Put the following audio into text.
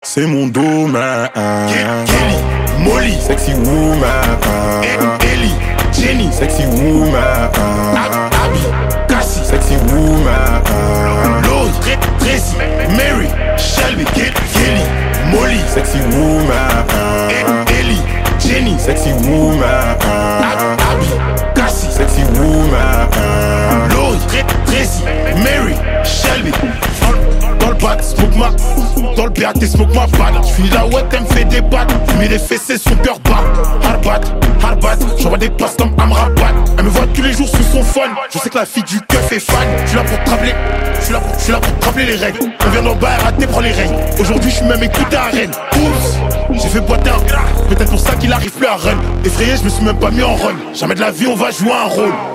c'est mon domaine. Kelly, Molly, Sexy woman. Ellie, Jenny, Sexy woman. Abby, Cassie, Sexy woman. Lord, Tracy, Mary, Shelby, Kelly, Molly, Sexy woman. Ellie, Jenny, Sexy woman. Abby, Cassie, Sexy woman. Lord, Tracy, Mary, Shelby. Dans le bat, smoke ma. Dans le BAT, smoke ma balle. J'finis la ouette, elle me fait des battes. J'mets les fessées, son cœur bat. Hard bat, j'envoie des passes comme Amrabat. Elle me voit tous les jours sur son phone. Je sais que la fille du keuf est fan. J'suis là pour te rappeler. J'suis là pour te rappeler les règles. On vient d'en bas, raté, prends les règles. Aujourd'hui, j'suis même écouté à Rennes. Oups, j'ai fait boiter un. Peut-être pour ça qu'il arrive plus à run. Effrayé, je me suis même pas mis en run. Jamais de la vie, on va jouer un rôle.